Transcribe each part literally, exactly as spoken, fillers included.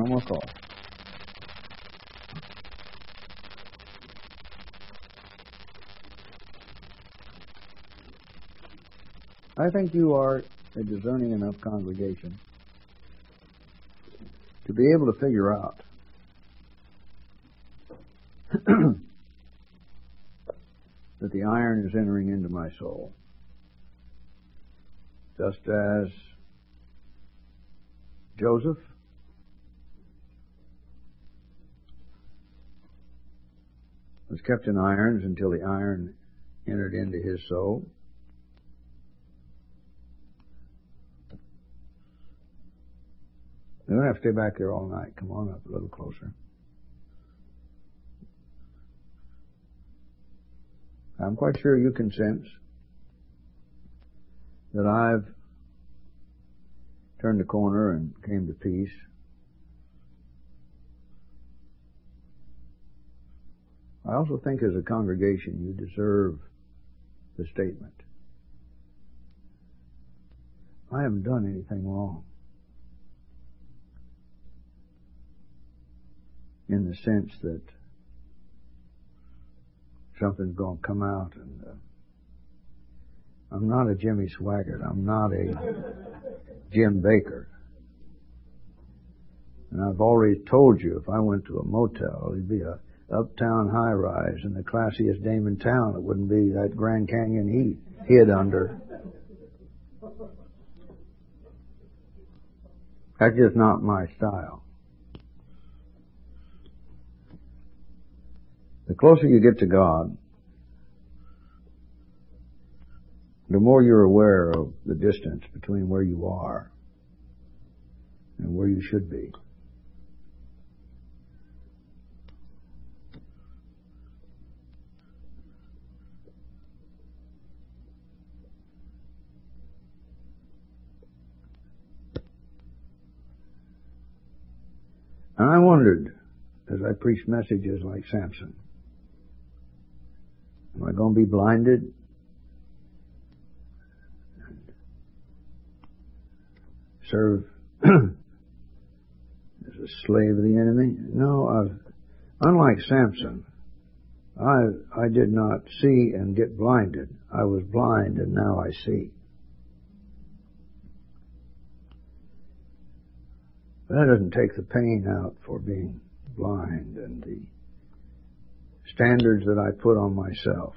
no more calls. I think you are a discerning enough congregation to be able to figure out that the iron is entering into my soul, just as Joseph was kept in irons until the iron entered into his soul. You don't have to stay back there all night. Come on up a little closer. I'm quite sure you can sense that I've turned the corner and came to peace. I also think as a congregation you deserve the statement. I haven't done anything wrong, in the sense that something's going to come out, and uh, I'm not a Jimmy Swaggart. I'm not a Jim Baker. And I've already told you, if I went to a motel, it'd be a uptown high-rise and the classiest dame in town. It wouldn't be that Grand Canyon he hid under. That's just not my style. The closer you get to God, the more you're aware of the distance between where you are and where you should be. And I wondered, as I preached messages like Samson, am I going to be blinded? And serve as a slave of the enemy? No, I've, unlike Samson, I, I did not see and get blinded. I was blind and now I see. But that doesn't take the pain out for being blind and the standards that I put on myself.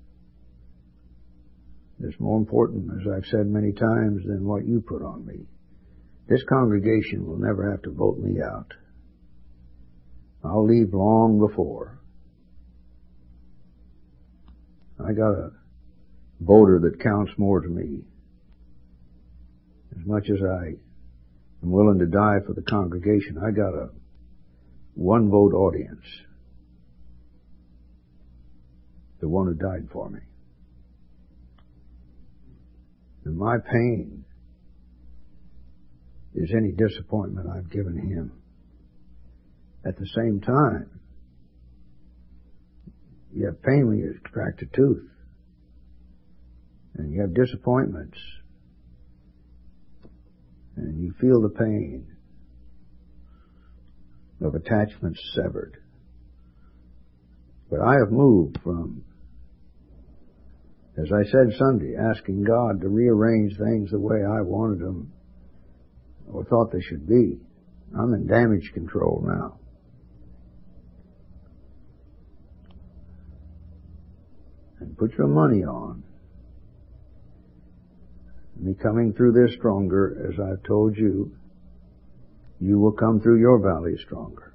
It's more important, as I've said many times, than what you put on me. This congregation will never have to vote me out. I'll leave long before. I got a voter that counts more to me. As much as I am willing to die for the congregation, I got a one vote audience. The one who died for me. And my pain is any disappointment I've given him. At the same time, you have pain when you extract a tooth. And you have disappointments. And you feel the pain of attachments severed. But I have moved from, as I said Sunday, asking God to rearrange things the way I wanted them or thought they should be. I'm in damage control now. And put your money on me coming through this stronger. As I've told you, you will come through your valley stronger.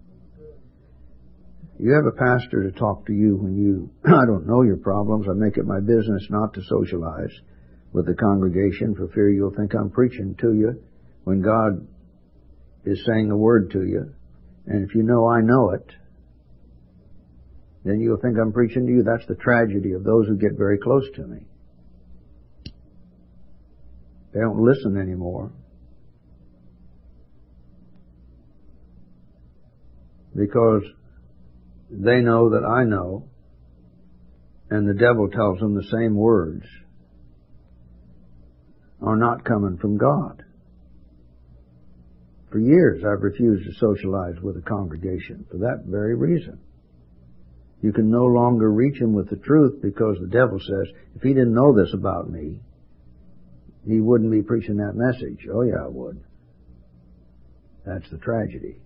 You have a pastor to talk to you when you, I don't know your problems. I make it my business not to socialize with the congregation for fear you'll think I'm preaching to you when God is saying the word to you. And if you know I know it, then you'll think I'm preaching to you. That's the tragedy of those who get very close to me. They don't listen anymore. Because they know that I know, and the devil tells them the same words are not coming from God. For years I've refused to socialize with a congregation for that very reason. You can no longer reach him with the truth because the devil says, if he didn't know this about me, he wouldn't be preaching that message. Oh yeah, I would. That's the tragedy.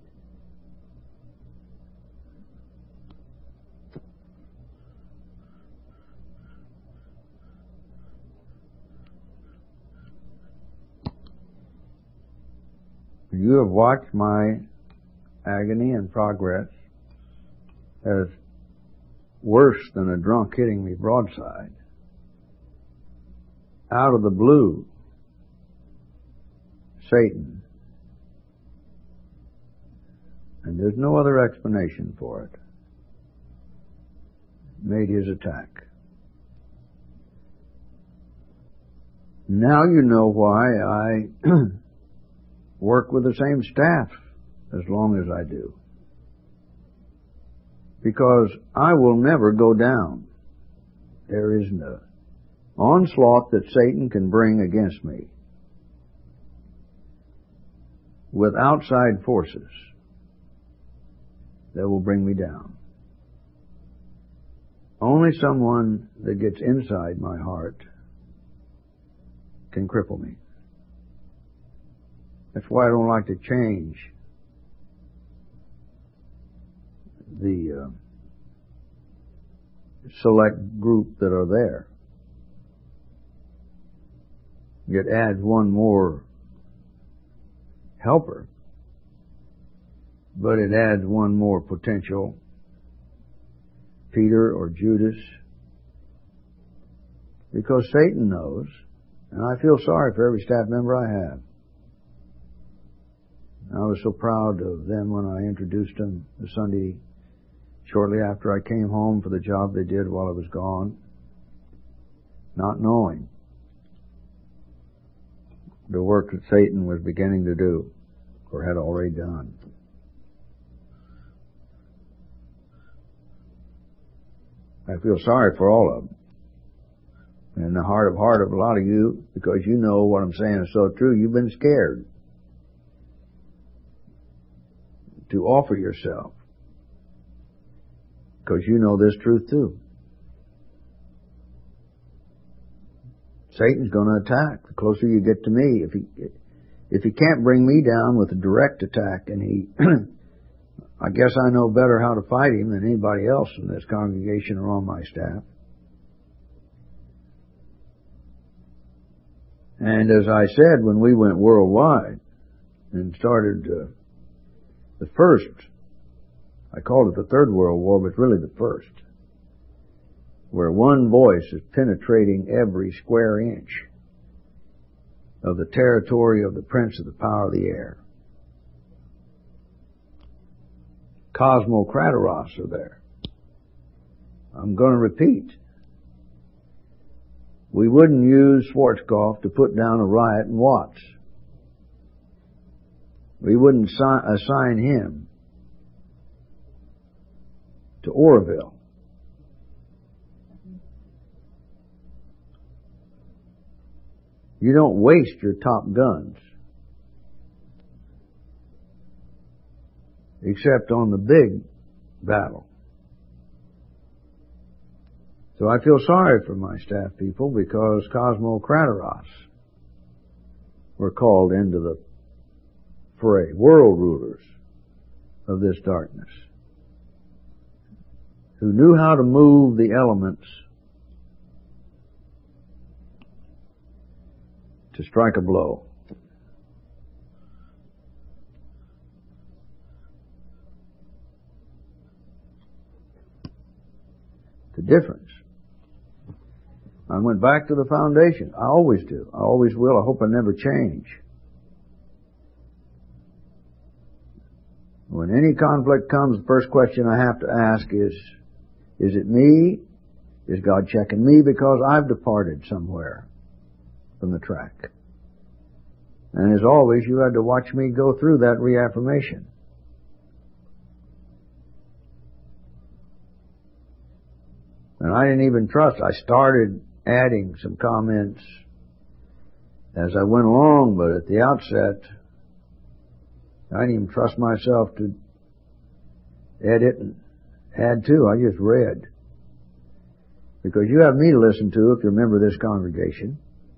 You have watched my agony and progress as worse than a drunk hitting me broadside. Out of the blue, Satan, and there's no other explanation for it, made his attack. Now you know why I work with the same staff as long as I do. Because I will never go down. There is no onslaught that Satan can bring against me with outside forces that will bring me down. Only someone that gets inside my heart can cripple me. That's why I don't like to change the uh, select group that are there. It adds one more helper, but it adds one more potential Peter or Judas, because Satan knows, and I feel sorry for every staff member I have. I was so proud of them when I introduced them the Sunday shortly after I came home for the job they did while I was gone, not knowing the work that Satan was beginning to do or had already done. I feel sorry for all of them. And in the heart of heart of a lot of you, because you know what I'm saying is so true, you've been scared to offer yourself, because you know this truth too. Satan's going to attack the closer you get to me. If he if he can't bring me down with a direct attack, and he, I guess I know better how to fight him than anybody else in this congregation or on my staff. And as I said, when we went worldwide and started uh, the first, I called it the Third World War, but it's really the first, where one voice is penetrating every square inch of the territory of the prince of the power of the air. Cosmocrataros are there. I'm going to repeat. We wouldn't use Schwarzkopf to put down a riot in Watts. We wouldn't assi- assign him to Oroville. You don't waste your top guns, except on the big battle. So I feel sorry for my staff people, because Cosmocrataros were called into the fray, world rulers of this darkness, who knew how to move the elements to strike a blow. The difference. I went back to the foundation. I always do. I always will. I hope I never change. When any conflict comes, the first question I have to ask is, is it me? Is God checking me because I've departed somewhere from the track? And as always, you had to watch me go through that reaffirmation. And I didn't even trust. I started adding some comments as I went along, but at the outset, I didn't even trust myself to edit and add to. I just read. Because you have me to listen to if you're a member of this congregation.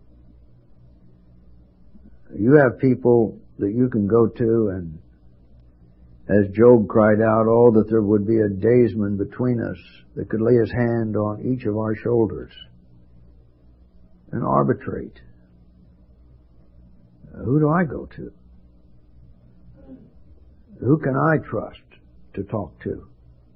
You have people that you can go to, and as Job cried out, oh, that there would be a daysman between us that could lay his hand on each of our shoulders and arbitrate. Who do I go to? Who can I trust to talk to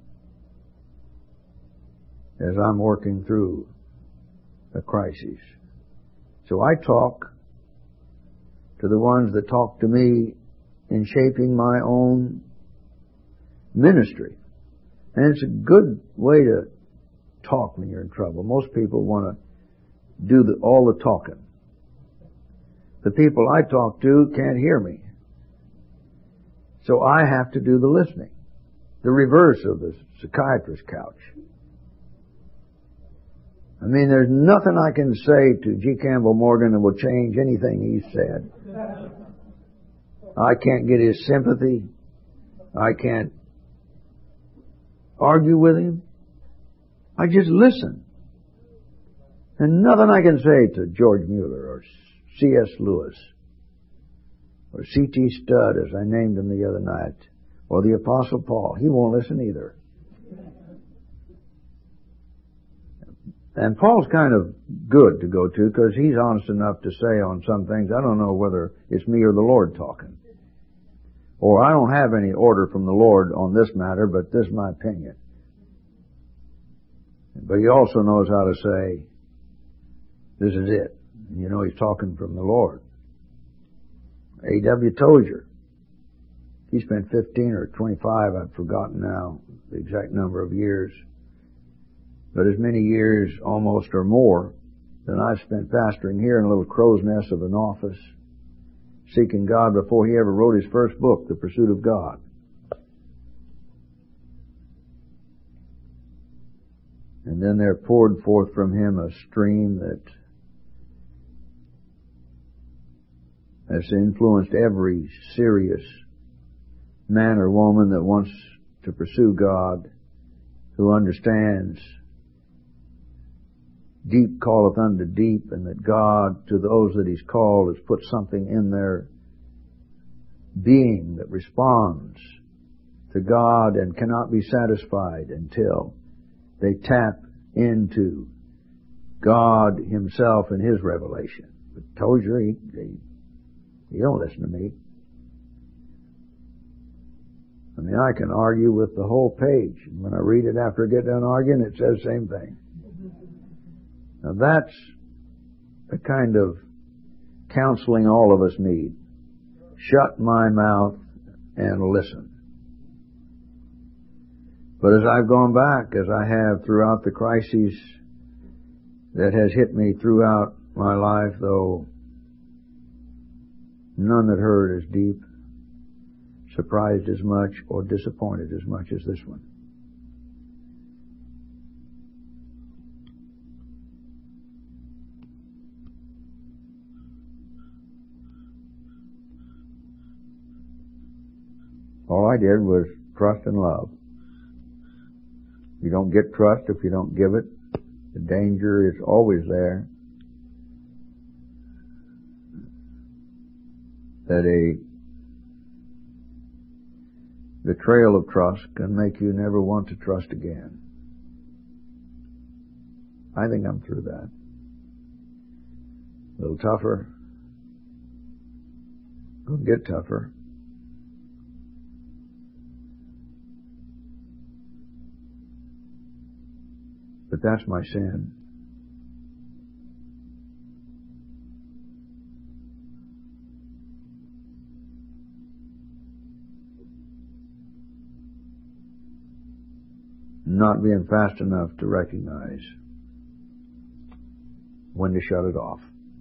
as I'm working through a crisis? So I talk to the ones that talk to me in shaping my own ministry. And it's a good way to talk when you're in trouble. Most people want to do the, all the talking. The people I talk to can't hear me. So I have to do the listening. The reverse of the psychiatrist's couch. I mean, there's nothing I can say to G. Campbell Morgan that will change anything he said. I can't get his sympathy. I can't argue with him. I just listen. And nothing I can say to George Mueller or C S Lewis or C T Studd, as I named him the other night, or the Apostle Paul. He won't listen either. And Paul's kind of good to go to because he's honest enough to say on some things, I don't know whether it's me or the Lord talking. Or I don't have any order from the Lord on this matter, but this is my opinion. But he also knows how to say, this is it. You know he's talking from the Lord. A W Tozier, he spent fifteen or twenty-five, I've forgotten now the exact number of years, but as many years almost or more than I've spent pastoring here in a little crow's nest of an office, seeking God before he ever wrote his first book, The Pursuit of God. And then there poured forth from him a stream that has influenced every serious man or woman that wants to pursue God, who understands deep calleth unto deep, and that God, to those that he's called, has put something in their being that responds to God and cannot be satisfied until they tap into God himself and his revelation. But Tozier, he, he, he don't listen to me. I mean, I can argue with the whole page. And when I read it after I get done arguing, it says the same thing. Now that's the kind of counseling all of us need. Shut my mouth and listen. But as I've gone back, as I have throughout the crises that has hit me throughout my life, though none that hurt as deep, surprised as much, or disappointed as much as this one. All I did was trust and love. You don't get trust if you don't give it. The danger is always there that a betrayal of trust can make you never want to trust again. I think I'm through that. A little tougher. Gonna get tougher. But that's my sin. Not being fast enough to recognize when to shut it off.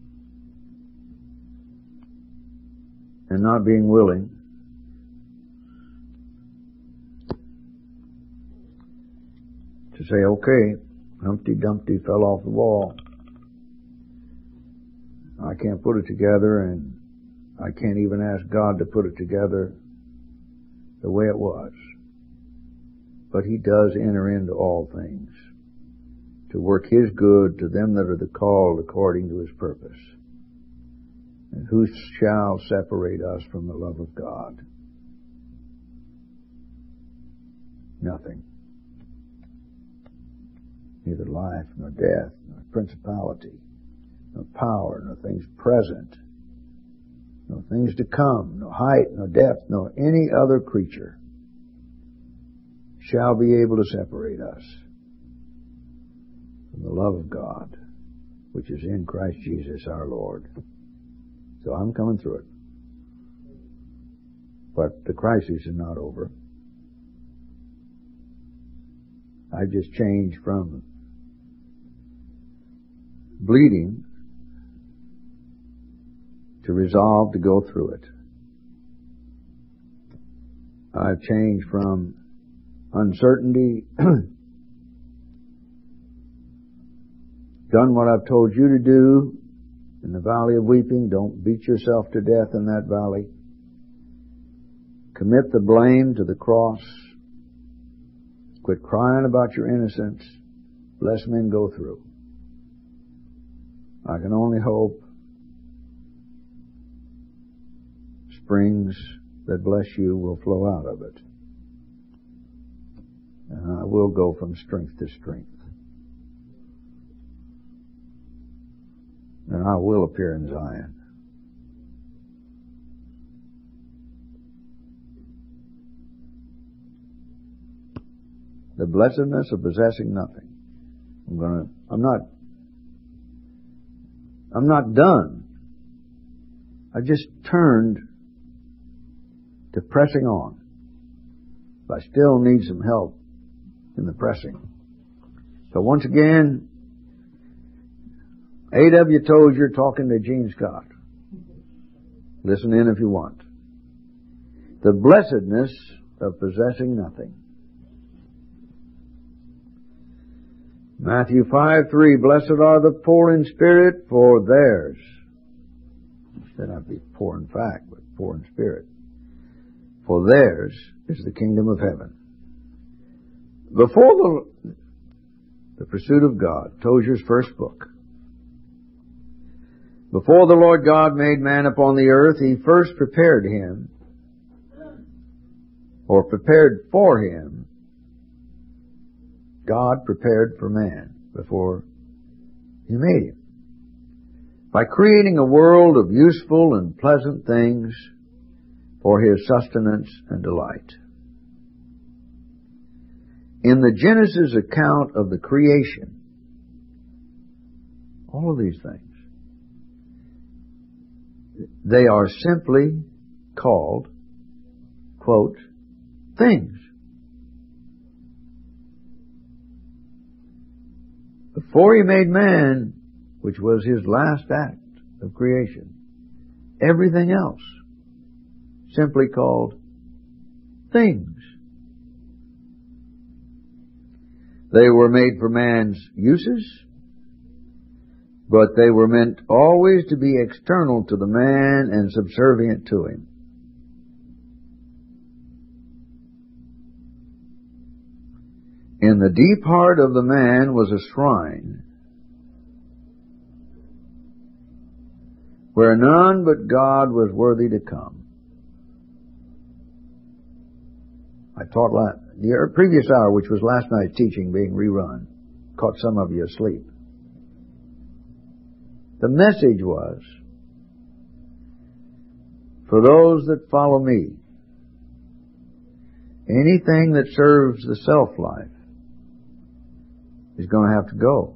And not being willing to say, okay, Humpty Dumpty fell off the wall. I can't put it together, and I can't even ask God to put it together the way it was. But He does enter into all things to work His good to them that are the called according to His purpose. And who shall separate us from the love of God? Nothing. Neither life, nor death, nor principality, nor power, nor things present, nor things to come, nor height, nor depth, nor any other creature shall be able to separate us from the love of God, which is in Christ Jesus our Lord. So I'm coming through it. But the crisis is not over. I just changed from bleeding to resolve to go through it. I've changed from uncertainty, done what I've told you to do in the valley of weeping. Don't beat yourself to death in that valley. Commit the blame to the cross. Quit crying about your innocence. Bless men go through. I can only hope springs that bless you will flow out of it. And I will go from strength to strength. And I will appear in Zion. The blessedness of possessing nothing. I'm gonna, I'm not, I'm not done. I just turned to pressing on. But I still need some help in the pressing. So once again, A W Tozier talking to Gene Scott. Listen in if you want. The blessedness of possessing nothing. Matthew five three, blessed are the poor in spirit, for theirs. Instead not be poor in fact, but poor in spirit. For theirs is the kingdom of heaven. Before the, the Pursuit of God, Tozier's first book, before the Lord God made man upon the earth, He first prepared him, or prepared for him. God prepared for man before He made him, by creating a world of useful and pleasant things for his sustenance and delight. In the Genesis account of the creation, all of these things, they are simply called, quote, things. Before He made man, which was His last act of creation, everything else simply called things. They were made for man's uses, but they were meant always to be external to the man and subservient to him. In the deep heart of the man was a shrine where none but God was worthy to come. I taught last, the previous hour, which was last night's teaching being rerun, caught some of you asleep. The message was, for those that follow me, anything that serves the self-life is going to have to go.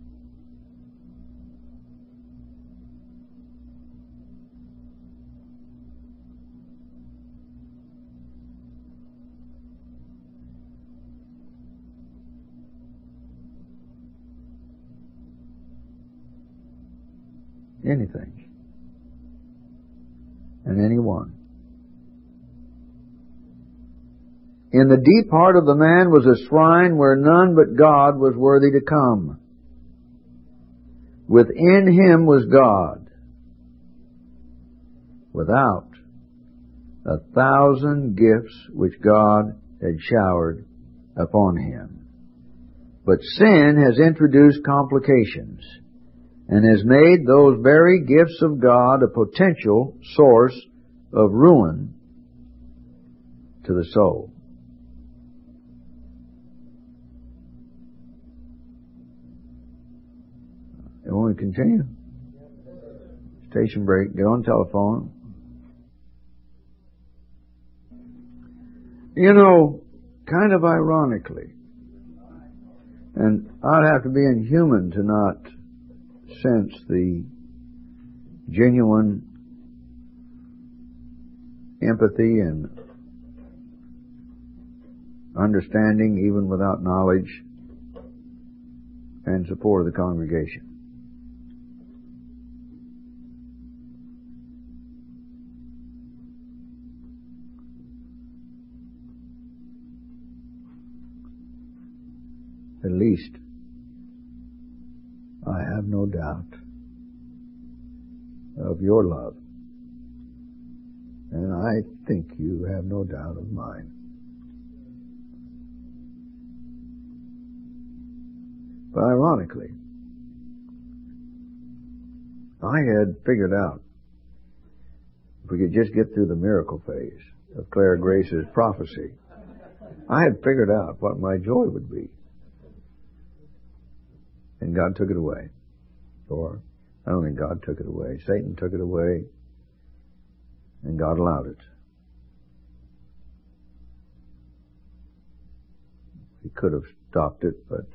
Anything and anyone. In the deep heart of the man was a shrine where none but God was worthy to come. Within him was God. Without, a thousand gifts which God had showered upon him. But sin has introduced complications and has made those very gifts of God a potential source of ruin to the soul. You want to continue? Station break. Get on telephone. You know, kind of ironically, and I'd have to be inhuman to not sense the genuine empathy and understanding, even without knowledge, and support of the congregation. At least, I have no doubt of your love. And I think you have no doubt of mine. But ironically, I had figured out, if we could just get through the miracle phase of Clara Grace's prophecy, I had figured out what my joy would be. And God took it away. Or, I don't think God took it away. Satan took it away, and God allowed it. He could have stopped it, but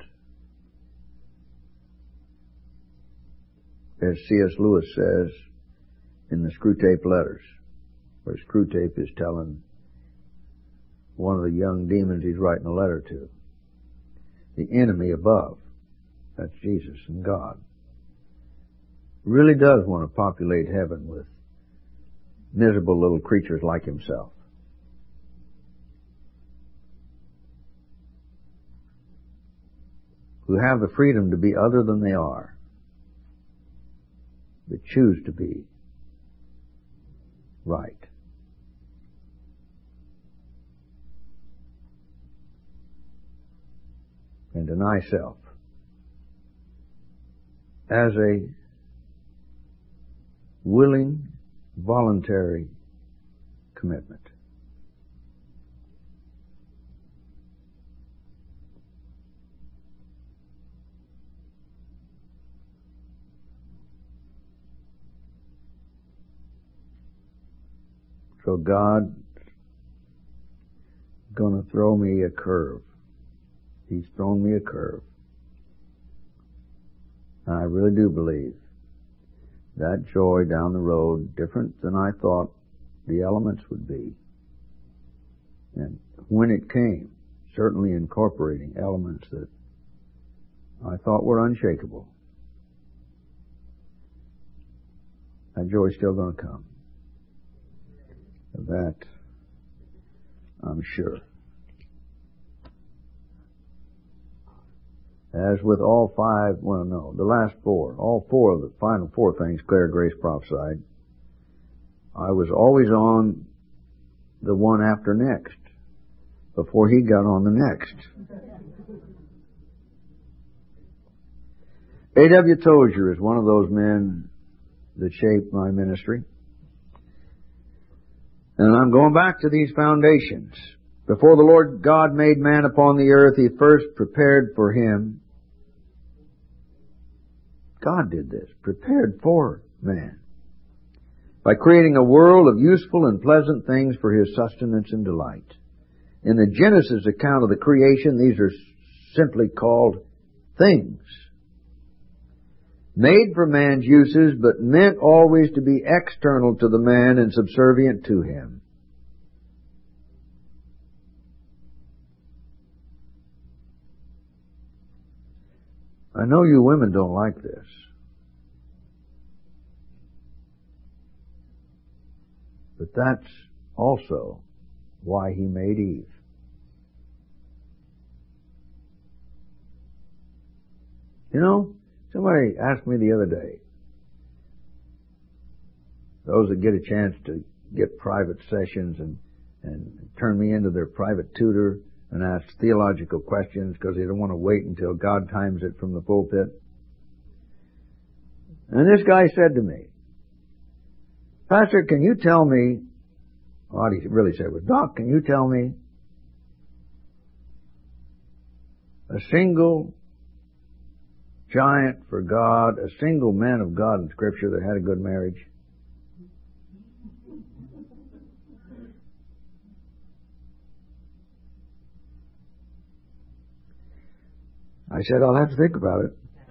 as C S Lewis says in the Screwtape Letters, where Screwtape is telling one of the young demons he's writing a letter to, the enemy above, that's Jesus and God, really does want to populate heaven with miserable little creatures like himself. Who have the freedom to be other than they are, but choose to be right. And deny self as a willing, voluntary commitment. So God's going to throw me a curve. He's thrown me a curve. And I really do believe that joy down the road, different than I thought the elements would be. And when it came, certainly incorporating elements that I thought were unshakable, that joy's still going to come. Of that, I'm sure. As with all five, well, no, the last four, all four of the final four things Clara Grace prophesied, I was always on the one after next, before he got on the next. A W Tozier is one of those men that shaped my ministry. And I'm going back to these foundations. Before the Lord God made man upon the earth, He first prepared for him. God did this, prepared for man, by creating a world of useful and pleasant things for his sustenance and delight. In the Genesis account of the creation, these are simply called things, made for man's uses, but meant always to be external to the man and subservient to him. I know you women don't like this. But that's also why He made Eve. You know, somebody asked me the other day, those that get a chance to get private sessions and, and turn me into their private tutor and ask theological questions because they don't want to wait until God times it from the pulpit. And this guy said to me, Pastor, can you tell me, what he really said was, Doc, can you tell me a single giant for God, a single man of God in Scripture that had a good marriage? I said, I'll have to think about it.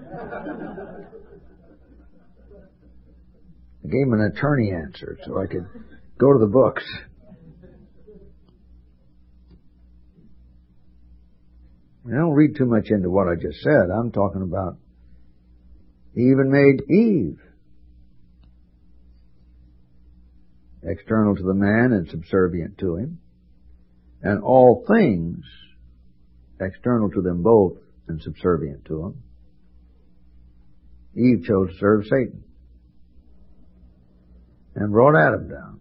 I gave him an attorney answer so I could go to the books. I don't read too much into what I just said. I'm talking about he even made Eve external to the man and subservient to him, and all things external to them both and subservient to him. Eve chose to serve Satan and brought Adam down.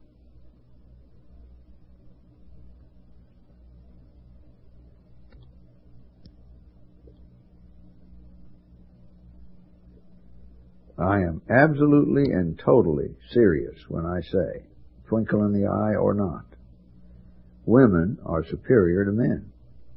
I am absolutely and totally serious when I say, twinkle in the eye or not, women are superior to men.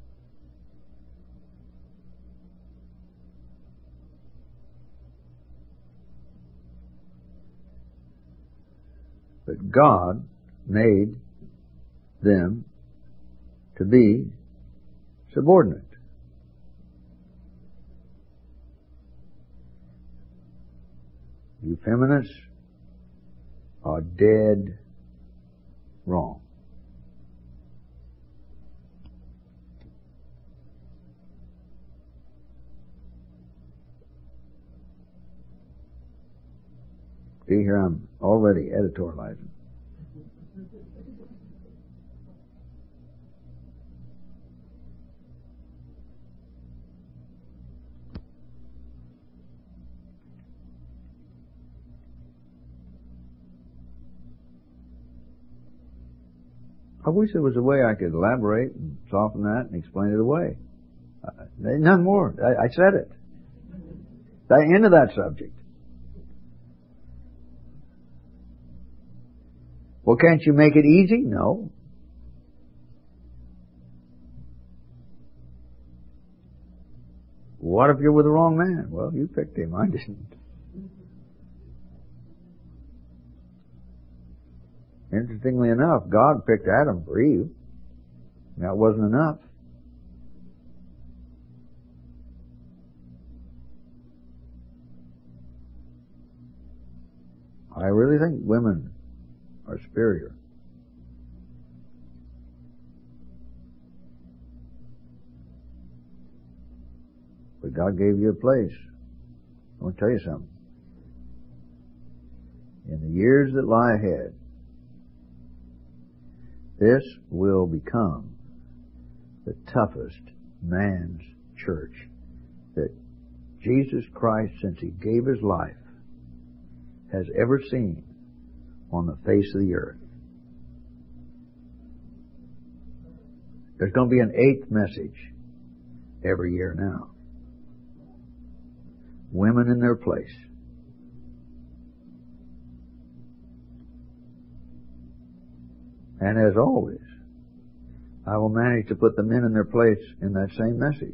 But God made them to be subordinate. You feminists are dead wrong. See, here I'm already editorializing. I wish there was a way I could elaborate and soften that and explain it away. Uh, none more. I, I said it. The end of that subject. Well, can't you make it easy? No. What if you're with the wrong man? Well, you picked him. I didn't. Interestingly enough, God picked Adam for Eve. That wasn't enough. I really think women are superior. But God gave you a place. I want to tell you something. In the years that lie ahead, this will become the toughest man's church that Jesus Christ, since He gave His life, has ever seen on the face of the earth. There's going to be an eighth message every year now. Women in their place. And as always, I will manage to put the men in their place in that same message.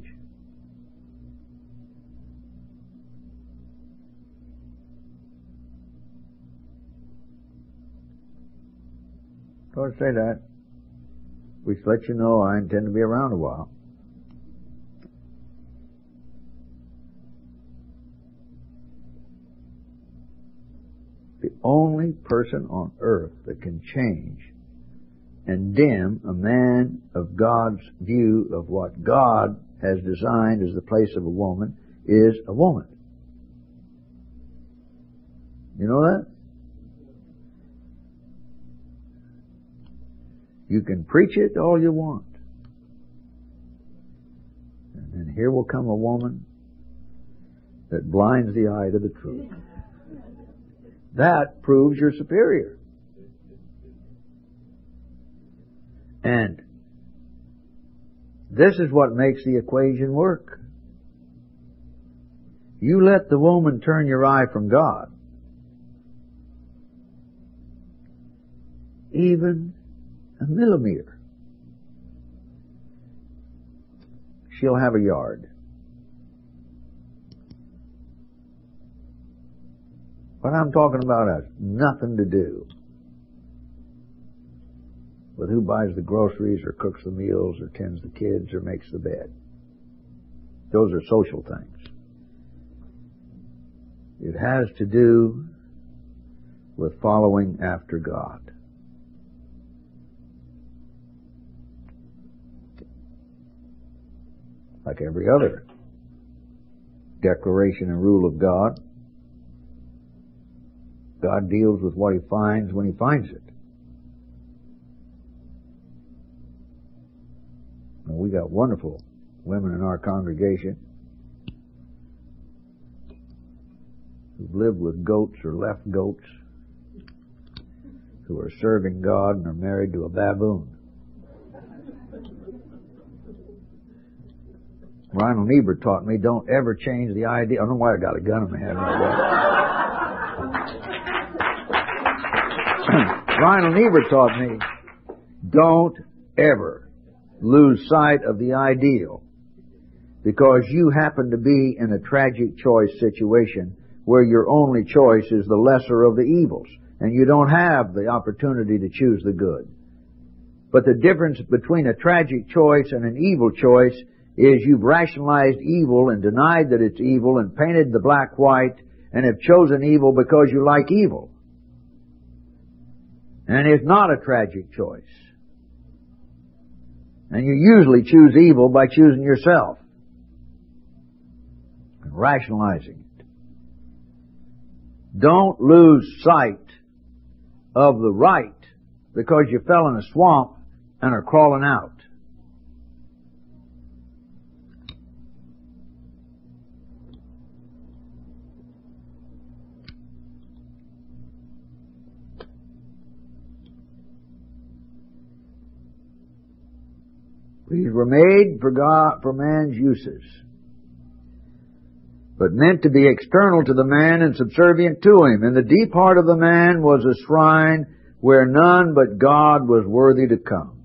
Don't say that. We should let you know I intend to be around a while. The only person on earth that can change and dim a man of God's view of what God has designed as the place of a woman is a woman. You know that? You can preach it all you want. And then here will come a woman that blinds the eye to the truth. That proves you're superior. And this is what makes the equation work. You let the woman turn your eye from God, even a millimeter, she'll have a yard. What I'm talking about has nothing to do with who buys the groceries or cooks the meals or tends the kids or makes the bed. Those are social things. It has to do with following after God. Like every other declaration and rule of God, God deals with what He finds when He finds it. And we got wonderful women in our congregation who've lived with goats or left goats, who are serving God and are married to a baboon. Reinhold Niebuhr taught me, don't ever change the idea. I don't know why I got a gun in my head right now. Reinhold Niebuhr taught me, don't ever lose sight of the ideal because you happen to be in a tragic choice situation where your only choice is the lesser of the evils, and you don't have the opportunity to choose the good. But the difference between a tragic choice and an evil choice is you've rationalized evil and denied that it's evil and painted the black white and have chosen evil because you like evil. And it's not a tragic choice. And you usually choose evil by choosing yourself and rationalizing it. Don't lose sight of the right because you fell in a swamp and are crawling out. These were made for God, for man's uses, but meant to be external to the man and subservient to him. In the deep heart of the man was a shrine where none but God was worthy to come.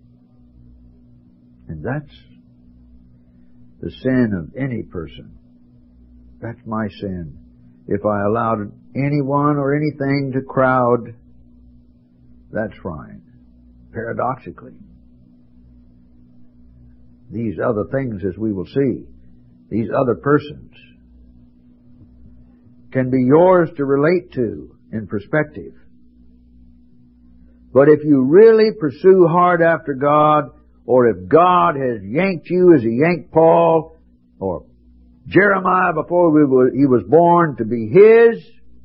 And that's the sin of any person. That's my sin. If I allowed anyone or anything to crowd that shrine, paradoxically. These other things, as we will see, these other persons, can be yours to relate to in perspective. But if you really pursue hard after God, or if God has yanked you as He yanked Paul, or Jeremiah before he was born to be His,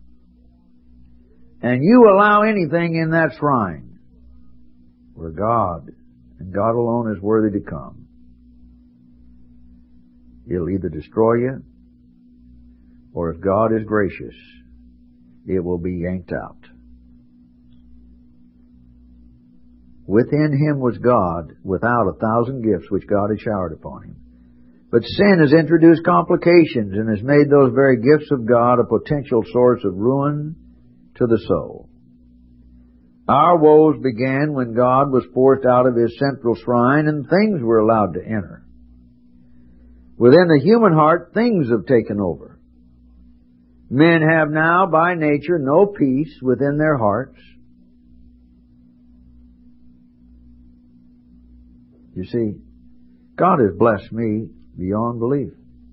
and you allow anything in that shrine where God and God alone is worthy to come, it'll either destroy you, or if God is gracious, it will be yanked out. Within Him was God, without a thousand gifts which God had showered upon Him. But sin has introduced complications and has made those very gifts of God a potential source of ruin to the soul. Our woes began when God was forced out of His central shrine and things were allowed to enter. Within the human heart, things have taken over. Men have now, by nature, no peace within their hearts. You see, God has blessed me beyond belief.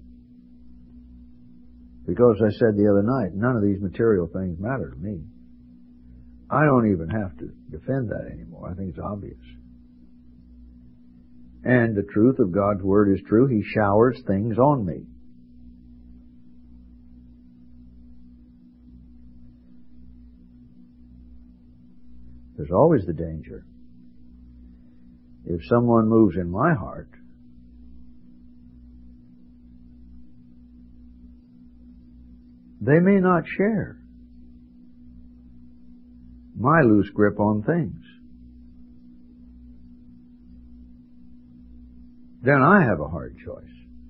Because I said the other night, none of these material things matter to me. I don't even have to defend that anymore. I think it's obvious. And the truth of God's Word is true. He showers things on me. There's always the danger. If someone moves in my heart, they may not share my loose grip on things. then I have a hard choice.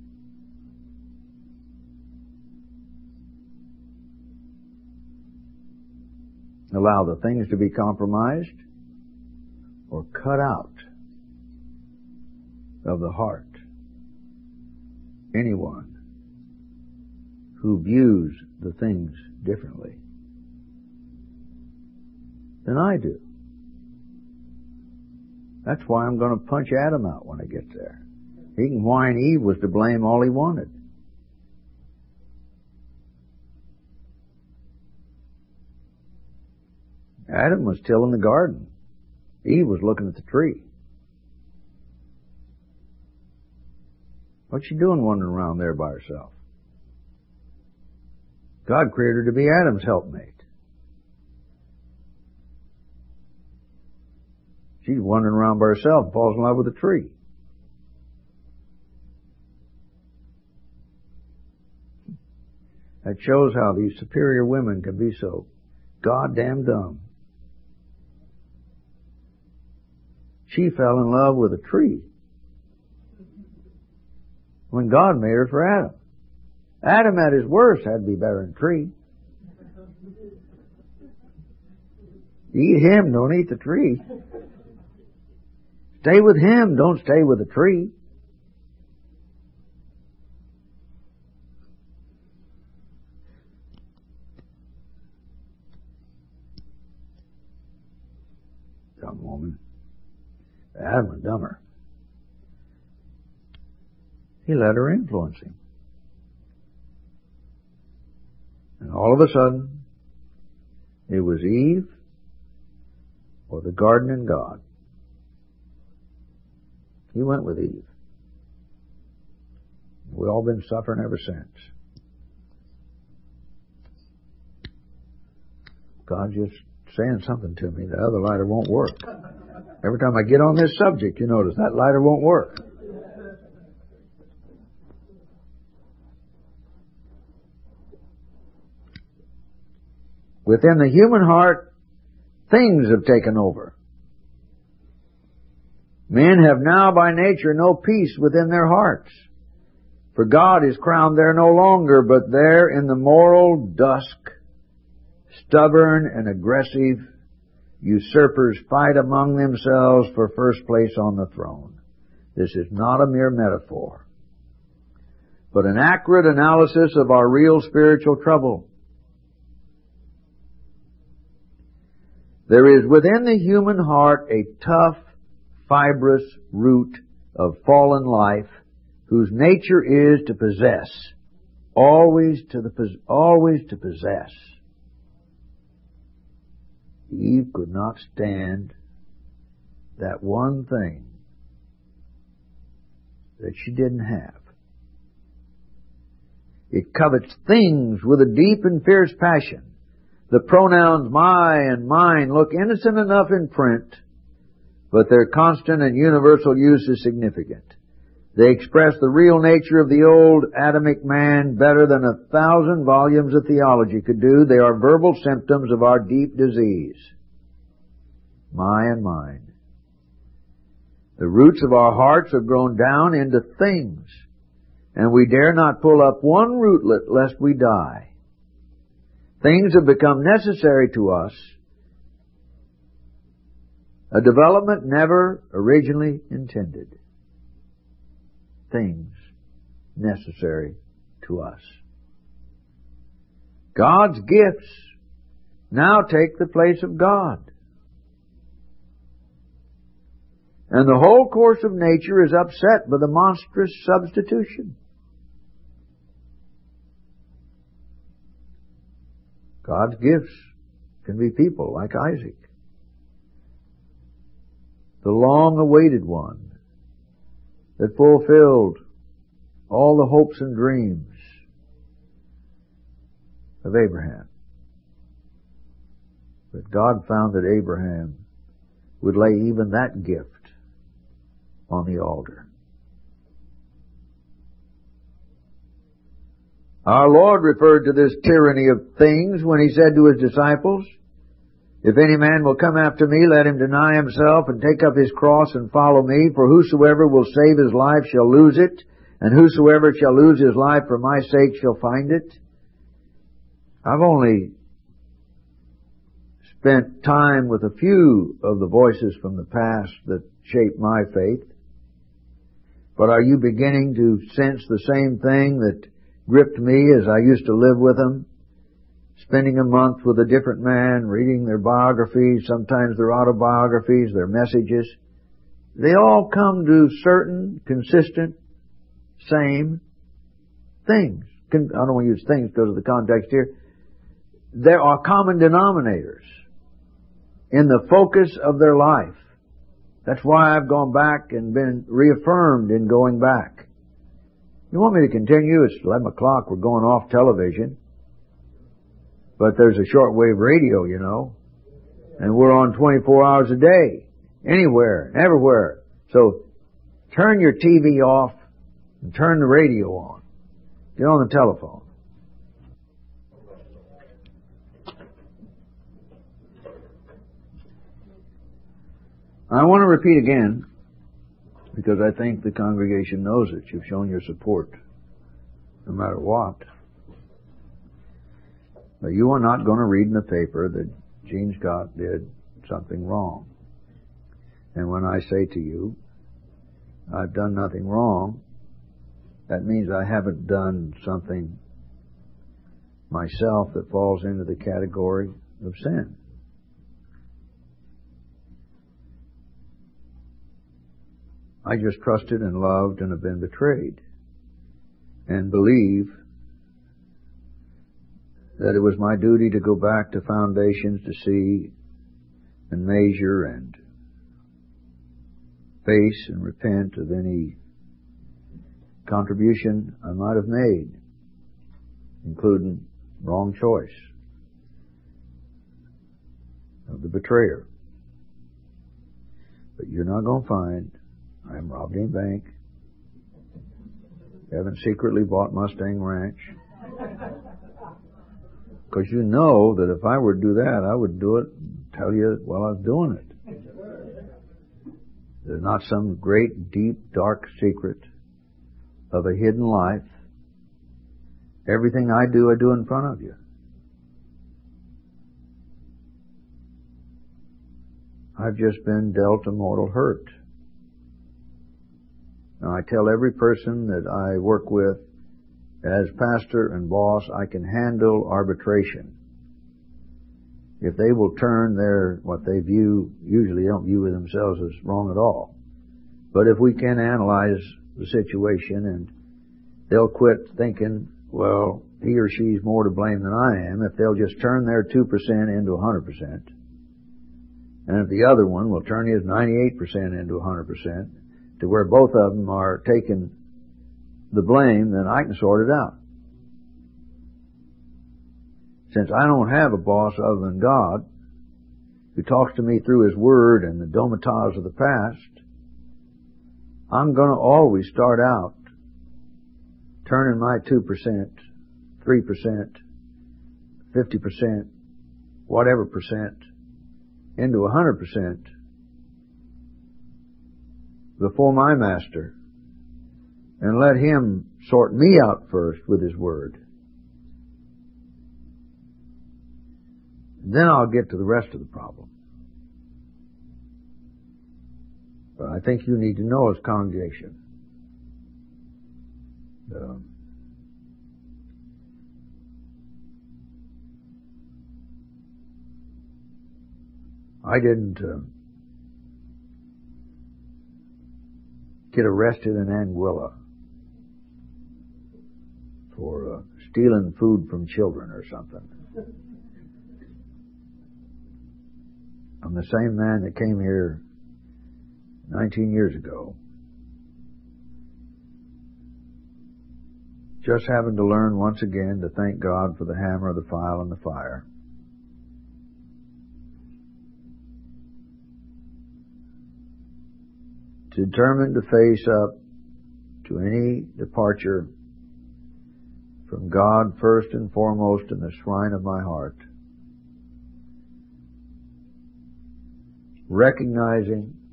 Allow the things to be compromised or cut out of the heart anyone who views the things differently than I do. That's why I'm going to punch Adam out when I get there. He can whine Eve was to blame all he wanted. Adam was still in the garden. Eve was looking at the tree. What's she doing wandering around there by herself? God created her to be Adam's helpmate. She's wandering around by herself and falls in love with a tree. That shows how these superior women can be so goddamn dumb. She fell in love with a tree when God made her for Adam. Adam at his worst had to be better than a tree. Eat him, don't eat the tree. Stay with him, don't stay with the tree. Dumb woman. Adam was dumber. He let her influence him. And all of a sudden, it was Eve or the garden and God. He went with Eve. We've all been suffering ever since. God's just saying something to me. The other lighter won't work. Every time I get on this subject, you notice that lighter won't work. Within the human heart, things have taken over. Men have now by nature no peace within their hearts. For God is crowned there no longer, but there in the moral dusk, stubborn and aggressive usurpers fight among themselves for first place on the throne. This is not a mere metaphor, but an accurate analysis of our real spiritual trouble. There is within the human heart a tough, fibrous root of fallen life whose nature is to possess, always to the always to possess. Eve could not stand that one thing that she didn't have. It covets things with a deep and fierce passion. The pronouns my and mine look innocent enough in print, but their constant and universal use is significant. They express the real nature of the old Adamic man better than a thousand volumes of theology could do. They are verbal symptoms of our deep disease. My and mine. The roots of our hearts have grown down into things, and we dare not pull up one rootlet lest we die. Things have become necessary to us, a development never originally intended. Things necessary to us. God's gifts now take the place of God. And the whole course of nature is upset by the monstrous substitution. God's gifts can be people like Isaac, the long-awaited one that fulfilled all the hopes and dreams of Abraham. But God found that Abraham would lay even that gift on the altar. Our Lord referred to this tyranny of things when He said to His disciples, If any man will come after me, let him deny himself and take up his cross and follow me. For whosoever will save his life shall lose it, and whosoever shall lose his life for my sake shall find it. I've only spent time with a few of the voices from the past that shaped my faith. But are you beginning to sense the same thing that gripped me as I used to live with them? Spending a month with a different man, reading their biographies, sometimes their autobiographies, their messages. They all come to certain, consistent, same things. I don't want to use things because of the context here. There are common denominators in the focus of their life. That's why I've gone back and been reaffirmed in going back. You want me to continue? It's eleven o'clock. We're going off television. But there's a shortwave radio, you know. And we're on twenty-four hours a day. Anywhere, everywhere. So turn your T V off and turn the radio on. Get on the telephone. I want to repeat again, because I think the congregation knows it. You've shown your support, no matter what. But you are not going to read in the paper that Gene Scott did something wrong. And when I say to you, I've done nothing wrong, that means I haven't done something myself that falls into the category of sin. I just trusted and loved and have been betrayed, and believe that it was my duty to go back to foundations to see and measure and face and repent of any contribution I might have made, including wrong choice of the betrayer. But you're not going to find I am robbed in bank, haven't secretly bought Mustang Ranch. Because you know that if I were to do that, I would do it and tell you while I was doing it. There's not some great, deep, dark secret of a hidden life. Everything I do, I do in front of you. I've just been dealt a mortal hurt. Now, I tell every person that I work with, as pastor and boss, I can handle arbitration. If they will turn their, what they view, usually don't view themselves as wrong at all. But if we can analyze the situation and they'll quit thinking, well, he or she's more to blame than I am, if they'll just turn their two percent into one hundred percent. And if the other one will turn his ninety-eight percent into one hundred percent, to where both of them are taking the blame, then I can sort it out. Since I don't have a boss other than God, who talks to me through His Word and the domitas of the past, I'm going to always start out turning my two percent, three percent, fifty percent, whatever percent, into one hundred percent before my Master, and let Him sort me out first with His Word. Then I'll get to the rest of the problem. But I think you need to know as congregation, uh, I didn't uh, get arrested in Anguilla for uh, stealing food from children or something. I'm the same man that came here nineteen years ago, just having to learn once again to thank God for the hammer, the file, and the fire. Determined to face up to any departure from God first and foremost in the shrine of my heart. recognizing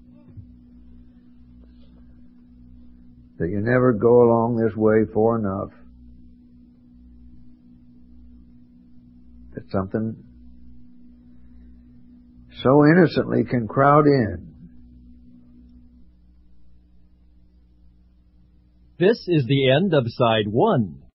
that you never go along this way far enough, that something so innocently can crowd in. This is the end of side one.